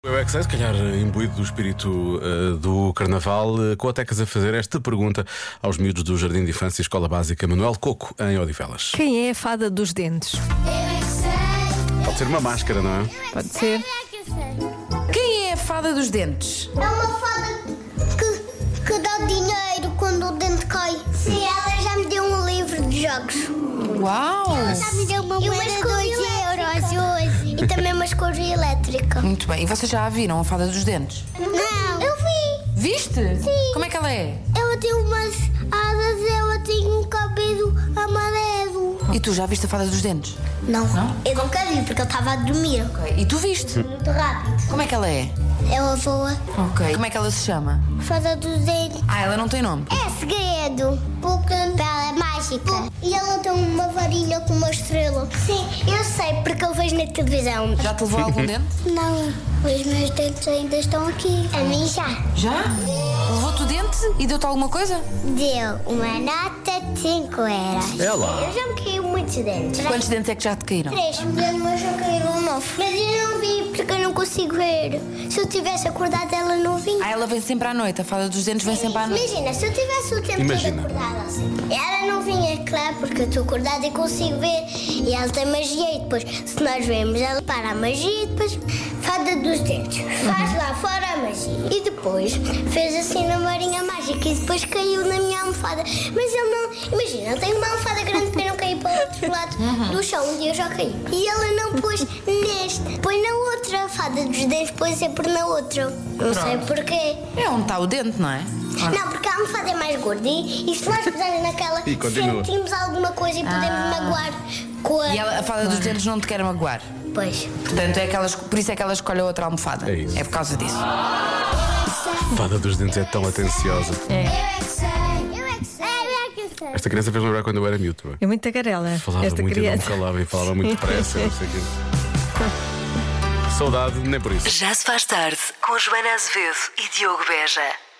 Eu é que sei, se calhar imbuído do espírito do Carnaval, com a Tecas a fazer esta pergunta aos miúdos do Jardim de Infância e Escola Básica Manuel Coco, em Odivelas. Quem é a fada dos dentes? Pode ser uma máscara, não é? Pode ser. Quem é a fada dos dentes? É uma fada que dá dinheiro quando o dente cai. Sim, ela já me deu um livro de jogos. Uau! Já me deu uma moeda de 2 euros hoje. E também uma escova elétrica. Muito bem. E vocês já a viram, a fada dos dentes? Não, eu vi. Viste? Sim. Como é que ela é? Ela tem umas asas, ela tem um cabelo amarelo. E tu já viste a fada dos dentes? Não, eu nunca vi porque eu estava a dormir. Ok. E tu viste? Muito rápido. Como é que ela é? Ela voa. Ok. Como é que ela se chama? Fada dos dentes. Ah, ela não tem nome. É segredo, porque ela é mágica. E ela tem uma varinha com uma estrela. Sim, eu sei, porque eu vejo na televisão. Já te levou algum dente? Não, os meus dentes ainda estão aqui. A mim já. Já? Levou-te o dente e deu-te alguma coisa? Deu uma nota de 5 euros. É lá. Eu já me caiu muitos dentes. Quantos dentes é que já te caíram? 3. Mas já caiu um novo. Mas eu não vi porque eu não consigo ver. Se eu tivesse acordado, ela não vinha. Ah, ela vem sempre à noite. A fada dos dentes vem sempre à noite. Imagina, se eu tivesse o tempo Imagina. todo acordada assim. Ela não vinha, claro, porque eu estou acordada e consigo ver. E ela tem magia. E depois, se nós vemos, ela para a magia e depois fada dos dentes. Faz lá fora a magia. E depois fez assim na varinha mágica e depois caiu na minha almofada. Mas ele não. Imagina, eu tenho uma almofada grande para não cair para o outro lado do chão. Um dia eu já caí. E ela não pôs neste. Põe na outra. A fada dos dentes põe sempre na outra. Não sei porquê. É onde está o dente, não é? Não, porque a almofada é mais gorda e se nós pusermos naquela, E continua. sentimos alguma coisa e podemos magoar com a... E a fada dos dentes não te quer magoar. Pois. Portanto, por isso é que ela escolhe a outra almofada. É isso. É por causa disso. A fada dos dentes é tão atenciosa. Eu é que sei. Eu é que sei. Eu é que sei. Esta criança fez lembrar quando eu era miúdo. É muito tagarela. Falava esta muito criança. e não me calava e falava muito depressa. Não sei o quê. Saudade, nem por isso. Já se faz tarde com Joana Azevedo e Diogo Beja.